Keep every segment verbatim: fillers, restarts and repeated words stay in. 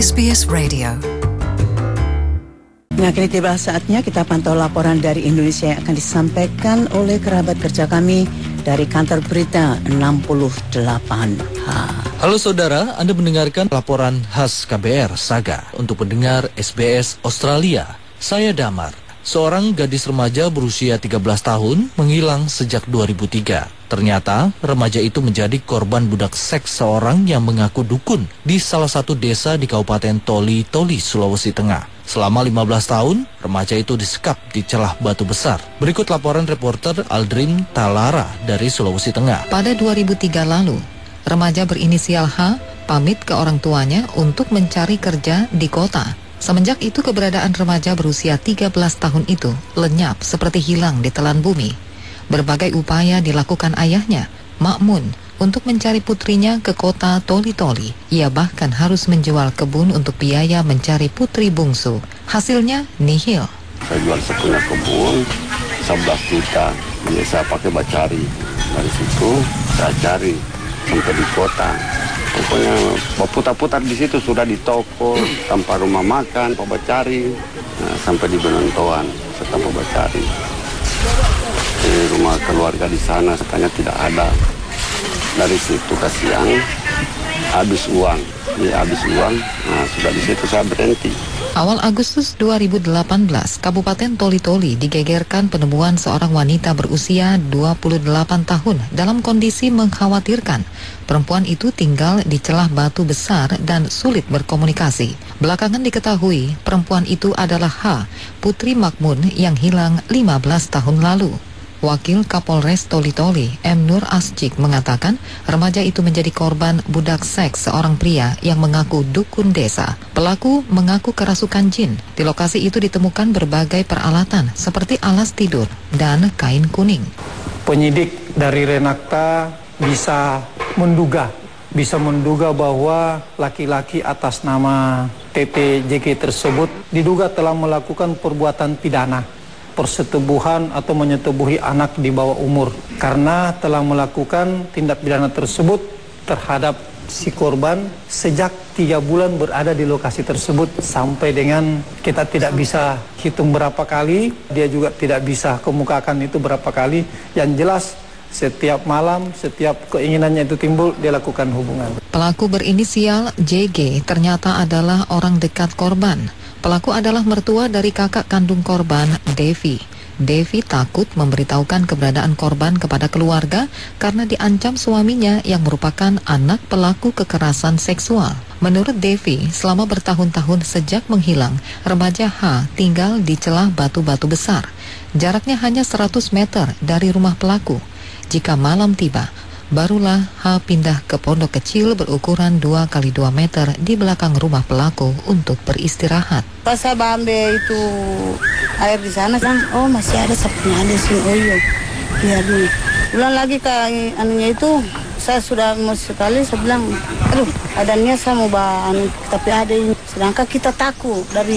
S B S Radio. Nah, kini tiba saatnya kita pantau laporan dari Indonesia yang akan disampaikan oleh kerabat kerja kami dari kantor berita enam puluh delapan H. Halo saudara, Anda mendengarkan laporan khas K B R Saga untuk pendengar S B S Australia. Saya Damar. Seorang gadis remaja berusia tiga belas tahun menghilang sejak dua ribu tiga. Ternyata remaja itu menjadi korban budak seks seorang yang mengaku dukun di salah satu desa di Kabupaten Toli Toli, Sulawesi Tengah. Selama lima belas tahun, remaja itu disekap di celah batu besar. Berikut laporan reporter Aldrin Talara dari Sulawesi Tengah. Pada dua ribu tiga lalu, remaja berinisial H pamit ke orang tuanya untuk mencari kerja di kota. Semenjak itu keberadaan remaja berusia tiga belas tahun itu lenyap seperti hilang di telan bumi. Berbagai upaya dilakukan ayahnya, Makmun, untuk mencari putrinya ke kota Toli-Toli. Ia bahkan harus menjual kebun untuk biaya mencari putri bungsu. Hasilnya nihil. Saya jual sepunya kebun sebelas juta. Jadi saya pakai bacari. Dari situ saya cari sampai di kota. Pokoknya berputar-putar di situ, sudah di toko, tanpa rumah makan, pabacari, nah, sampai di Benontoan, serta pabacari. Di rumah keluarga di sana, katanya tidak ada. Dari situ kasihan, habis uang, ya habis uang, nah sudah di situ saya berhenti. Awal Agustus dua ribu delapan belas, Kabupaten Toli-Toli digegerkan penemuan seorang wanita berusia dua puluh delapan tahun dalam kondisi mengkhawatirkan. Perempuan itu tinggal di celah batu besar dan sulit berkomunikasi. Belakangan diketahui perempuan itu adalah H, putri Makmun yang hilang lima belas tahun lalu. Wakil Kapolres Toli-Toli, M. Nur Asjik, mengatakan remaja itu menjadi korban budak seks seorang pria yang mengaku dukun desa. Pelaku mengaku kerasukan jin. Di lokasi itu ditemukan berbagai peralatan seperti alas tidur dan kain kuning. Penyidik dari Renakta bisa menduga, bisa menduga bahwa laki-laki atas nama T T J K tersebut diduga telah melakukan perbuatan pidana, persetubuhan atau menyetubuhi anak di bawah umur, karena telah melakukan tindak pidana tersebut terhadap si korban sejak tiga bulan berada di lokasi tersebut sampai dengan kita tidak bisa hitung berapa kali, dia juga tidak bisa kemukakan itu berapa kali. Yang jelas setiap malam, setiap keinginannya itu timbul, dia lakukan hubungan. Pelaku berinisial J G ternyata adalah orang dekat korban. Pelaku adalah mertua dari kakak kandung korban, Devi. Devi takut memberitahukan keberadaan korban kepada keluarga karena diancam suaminya yang merupakan anak pelaku kekerasan seksual. Menurut Devi, selama bertahun-tahun sejak menghilang, remaja H tinggal di celah batu-batu besar. Jaraknya hanya seratus meter dari rumah pelaku. Jika malam tiba, barulah H pindah ke pondok kecil berukuran dua kali dua meter di belakang rumah pelaku untuk beristirahat. Pas saya ambil itu air di sana, bilang, oh masih ada sapunya ada sini, oh iya, biar dulu. Ulang lagi ke anunya itu, saya sudah mau sekali, saya bilang, aduh, ada niat saya mau bawa anu, tapi ada ini. Sedangkan kita takut dari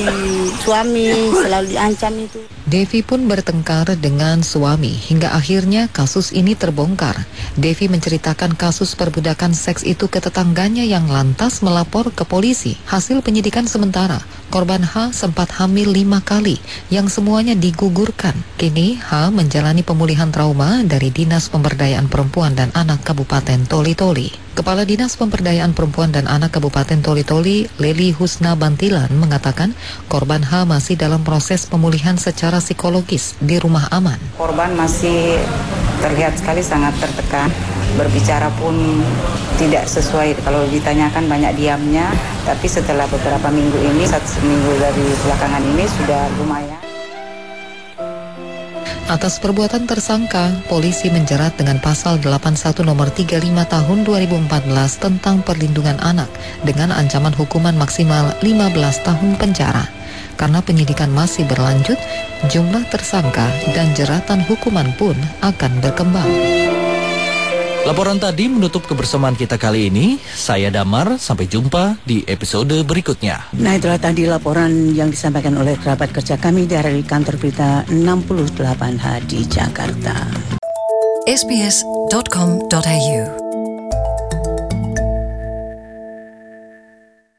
suami, selalu diancam itu. Devi pun bertengkar dengan suami hingga akhirnya kasus ini terbongkar. Devi menceritakan kasus perbudakan seks itu ke tetangganya yang lantas melapor ke polisi. Hasil penyidikan sementara, korban H sempat hamil lima kali yang semuanya digugurkan. Kini H menjalani pemulihan trauma dari Dinas Pemberdayaan Perempuan dan Anak Kabupaten Toli-Toli. Kepala Dinas Pemberdayaan Perempuan dan Anak Kabupaten Toli-Toli, Leli Husna Bantilan, mengatakan korban H masih dalam proses pemulihan secara psikologis di rumah aman. Korban masih terlihat sekali sangat tertekan, berbicara pun tidak sesuai, kalau ditanyakan banyak diamnya, tapi setelah beberapa minggu ini, satu minggu dari belakangan ini sudah lumayan. Atas perbuatan tersangka, polisi menjerat dengan pasal delapan puluh satu nomor tiga puluh lima tahun dua ribu empat belas tentang perlindungan anak dengan ancaman hukuman maksimal lima belas tahun penjara. Karena penyidikan masih berlanjut, jumlah tersangka dan jeratan hukuman pun akan berkembang. Laporan tadi menutup kebersamaan kita kali ini. Saya Damar, sampai jumpa di episode berikutnya. Nah, itulah tadi laporan yang disampaikan oleh kerabat kerja kami dari kantor berita enam puluh delapan H di Jakarta. S B S dot com dot A U